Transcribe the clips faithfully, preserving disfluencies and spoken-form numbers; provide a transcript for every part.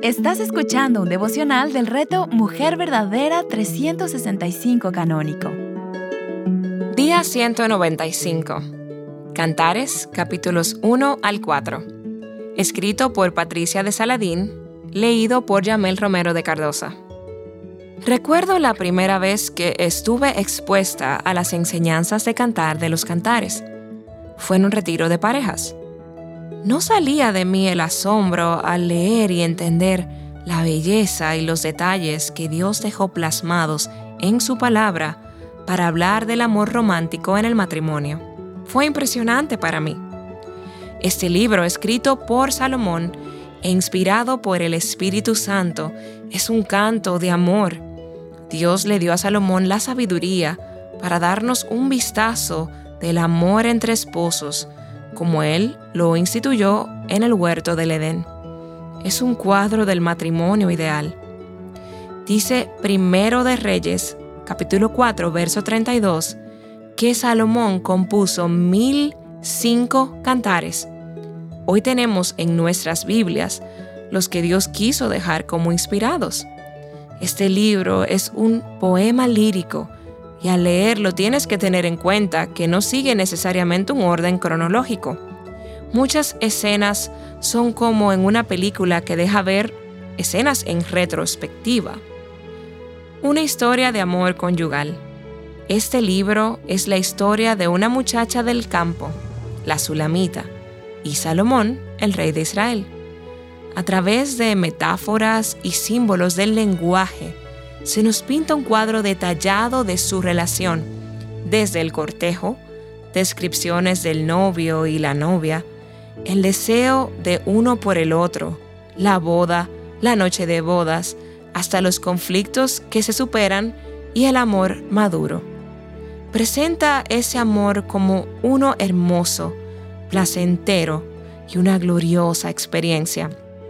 Estás escuchando un devocional del reto Mujer Verdadera trescientos sesenta y cinco Canónico. Día ciento noventa y cinco. Cantares, capítulos uno al cuatro. Escrito por Patricia de Saladín, leído por Yamel Romero de Cardosa. Recuerdo la primera vez que estuve expuesta a las enseñanzas de cantar de los Cantares. Fue en un retiro de parejas. No salía de mí el asombro al leer y entender la belleza y los detalles que Dios dejó plasmados en su palabra para hablar del amor romántico en el matrimonio. Fue impresionante para mí. Este libro, escrito por Salomón e inspirado por el Espíritu Santo, es un canto de amor. Dios le dio a Salomón la sabiduría para darnos un vistazo del amor entre esposos, como Él lo instituyó en el huerto del Edén. Es un cuadro del matrimonio ideal. Dice Primero de Reyes, capítulo cuatro, verso treinta y dos, que Salomón compuso mil cinco cantares. Hoy tenemos en nuestras Biblias los que Dios quiso dejar como inspirados. Este libro es un poema lírico y al leerlo tienes que tener en cuenta que no sigue necesariamente un orden cronológico. Muchas escenas son como en una película que deja ver escenas en retrospectiva. Una historia de amor conyugal. Este libro es la historia de una muchacha del campo, la Sulamita, y Salomón, el rey de Israel. A través de metáforas y símbolos del lenguaje, se nos pinta un cuadro detallado de su relación, desde el cortejo, descripciones del novio y la novia, el deseo de uno por el otro, la boda, la noche de bodas, hasta los conflictos que se superan y el amor maduro. Presenta ese amor como uno hermoso, placentero y una gloriosa experiencia.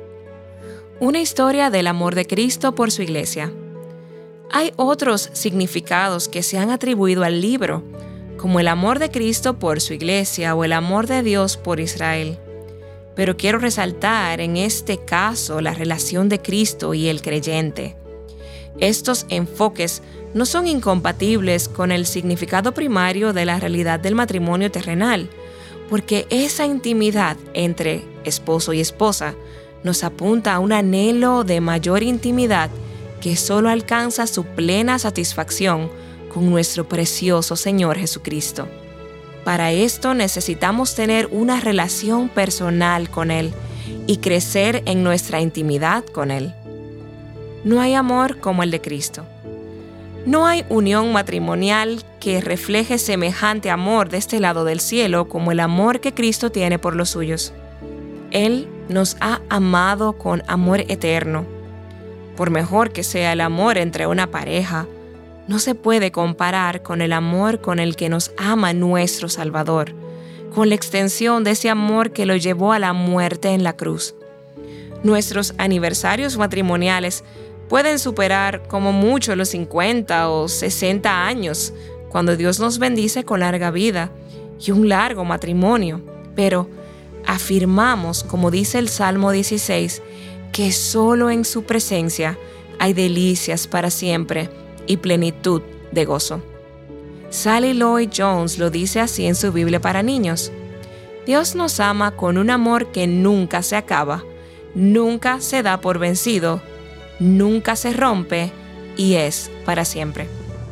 Una historia del amor de Cristo por su iglesia. Hay otros significados que se han atribuido al libro, como el amor de Cristo por su iglesia o el amor de Dios por Israel. Pero quiero resaltar en este caso la relación de Cristo y el creyente. Estos enfoques no son incompatibles con el significado primario de la realidad del matrimonio terrenal, porque esa intimidad entre esposo y esposa nos apunta a un anhelo de mayor intimidad que solo alcanza su plena satisfacción con nuestro precioso Señor Jesucristo. Para esto necesitamos tener una relación personal con Él y crecer en nuestra intimidad con Él. No hay amor como el de Cristo. No hay unión matrimonial que refleje semejante amor de este lado del cielo como el amor que Cristo tiene por los suyos. Él nos ha amado con amor eterno. Por mejor que sea el amor entre una pareja, no se puede comparar con el amor con el que nos ama nuestro Salvador, con la extensión de ese amor que lo llevó a la muerte en la cruz. Nuestros aniversarios matrimoniales pueden superar como mucho los cincuenta o sesenta años, cuando Dios nos bendice con larga vida y un largo matrimonio, pero afirmamos, como dice el Salmo dieciséis, que solo en su presencia hay delicias para siempre y plenitud de gozo. Sally Lloyd Jones lo dice así en su Biblia para niños. Dios nos ama con un amor que nunca se acaba, nunca se da por vencido, nunca se rompe y es para siempre.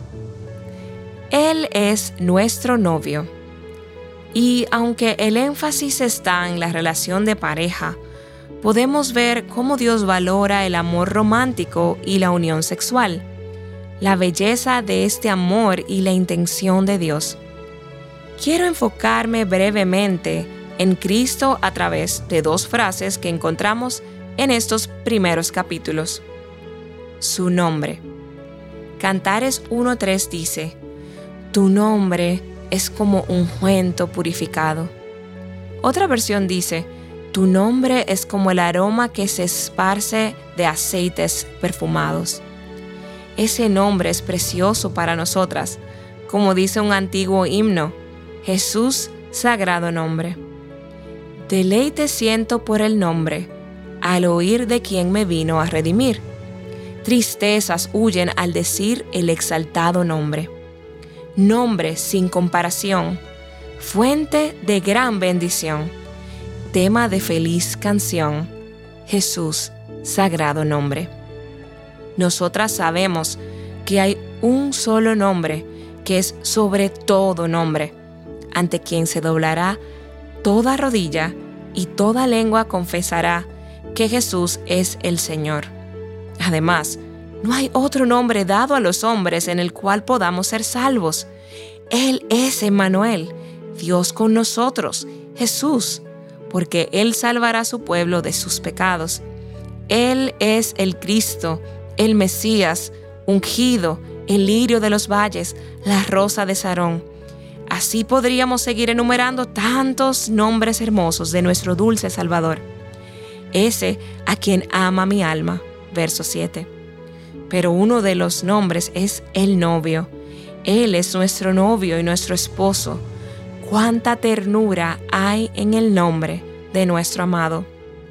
Él es nuestro novio. Y aunque el énfasis está en la relación de pareja, podemos ver cómo Dios valora el amor romántico y la unión sexual, la belleza de este amor y la intención de Dios. Quiero enfocarme brevemente en Cristo a través de dos frases que encontramos en estos primeros capítulos. Su nombre. Cantares uno tres dice: Tu nombre es como ungüento purificado. Otra versión dice: Tu nombre es como el aroma que se esparce de aceites perfumados. Ese nombre es precioso para nosotras, como dice un antiguo himno: Jesús, sagrado nombre. Deleite siento por el nombre, al oír de quien me vino a redimir. Tristezas huyen al decir el exaltado nombre. Nombre sin comparación, fuente de gran bendición, tema de feliz canción, Jesús, sagrado nombre. Nosotras sabemos que hay un solo nombre que es sobre todo nombre, ante quien se doblará toda rodilla y toda lengua confesará que Jesús es el Señor. Además, no hay otro nombre dado a los hombres en el cual podamos ser salvos. Él es Emmanuel, Dios con nosotros, Jesús, porque Él salvará a su pueblo de sus pecados. Él es el Cristo, el Mesías, ungido, el lirio de los valles, la rosa de Sarón. Así podríamos seguir enumerando tantos nombres hermosos de nuestro dulce Salvador. Ese a quien ama mi alma. Verso siete. Pero uno de los nombres es el novio. Él es nuestro novio y nuestro esposo. Cuánta ternura hay en el nombre de nuestro amado.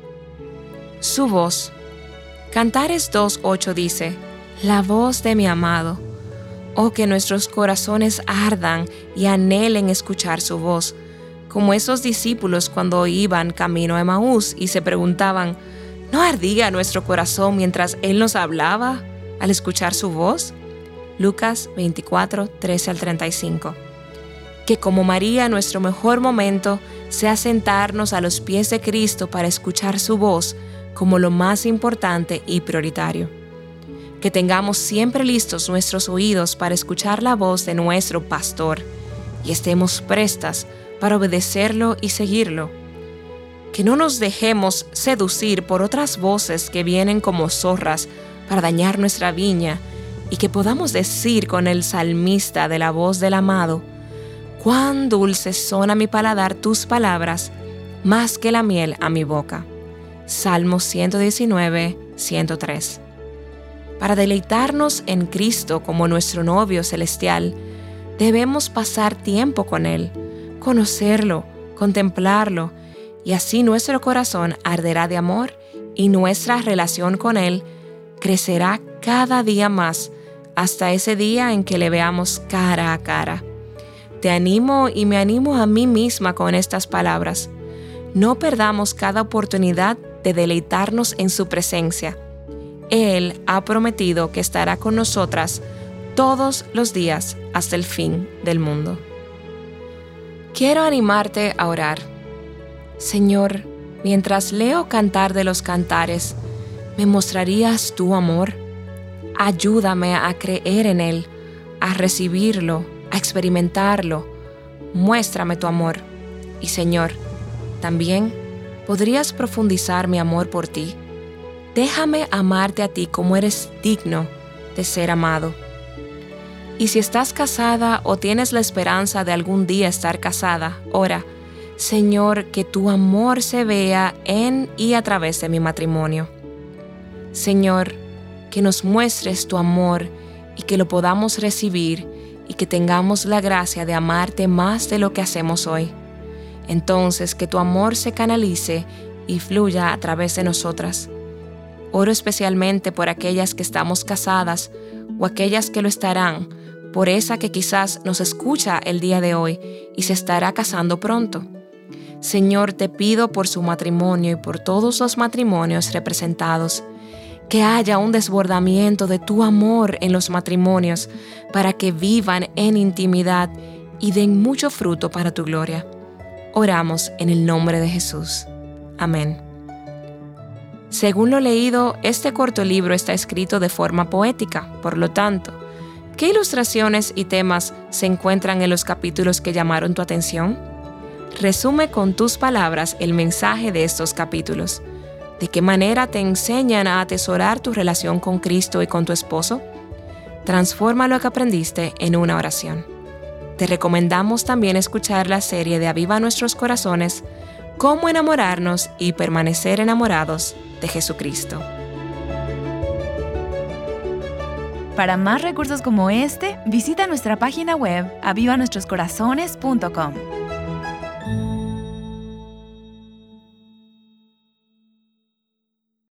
Su voz. Cantares dos ocho dice: la voz de mi amado. Oh, que nuestros corazones ardan y anhelen escuchar su voz, como esos discípulos cuando iban camino a Emaús y se preguntaban: ¿no ardía nuestro corazón mientras Él nos hablaba al escuchar su voz? Lucas veinticuatro, trece al treinta y cinco. Que como María nuestro mejor momento sea sentarnos a los pies de Cristo para escuchar su voz como lo más importante y prioritario. Que tengamos siempre listos nuestros oídos para escuchar la voz de nuestro pastor y estemos prestas para obedecerlo y seguirlo. Que no nos dejemos seducir por otras voces que vienen como zorras para dañar nuestra viña y que podamos decir con el salmista de la voz del amado: cuán dulces son a mi paladar tus palabras, más que la miel a mi boca. Salmo ciento diecinueve, ciento tres. Para deleitarnos en Cristo como nuestro novio celestial, debemos pasar tiempo con Él, conocerlo, contemplarlo, y así nuestro corazón arderá de amor y nuestra relación con Él crecerá cada día más hasta ese día en que le veamos cara a cara. Te animo y me animo a mí misma con estas palabras. No perdamos cada oportunidad de deleitarnos en su presencia. Él ha prometido que estará con nosotras todos los días hasta el fin del mundo. Quiero animarte a orar. Señor, mientras leo Cantar de los Cantares, ¿me mostrarías tu amor? Ayúdame a creer en él, a recibirlo, a experimentarlo. Muéstrame tu amor. Y Señor, también podrías profundizar mi amor por ti. Déjame amarte a ti como eres digno de ser amado. Y si estás casada o tienes la esperanza de algún día estar casada, ora: Señor, que tu amor se vea en y a través de mi matrimonio. Señor, que nos muestres tu amor y que lo podamos recibir y que tengamos la gracia de amarte más de lo que hacemos hoy. Entonces, que tu amor se canalice y fluya a través de nosotras. Oro especialmente por aquellas que estamos casadas o aquellas que lo estarán, por esa que quizás nos escucha el día de hoy y se estará casando pronto. Señor, te pido por su matrimonio y por todos los matrimonios representados, que haya un desbordamiento de tu amor en los matrimonios para que vivan en intimidad y den mucho fruto para tu gloria. Oramos en el nombre de Jesús. Amén. Según lo leído, este corto libro está escrito de forma poética. Por lo tanto, ¿qué ilustraciones y temas se encuentran en los capítulos que llamaron tu atención? Resume con tus palabras el mensaje de estos capítulos. ¿De qué manera te enseñan a atesorar tu relación con Cristo y con tu esposo? Transforma lo que aprendiste en una oración. Te recomendamos también escuchar la serie de Aviva Nuestros Corazones, Cómo enamorarnos y permanecer enamorados de Jesucristo. Para más recursos como este, visita nuestra página web aviva nuestros corazones punto com.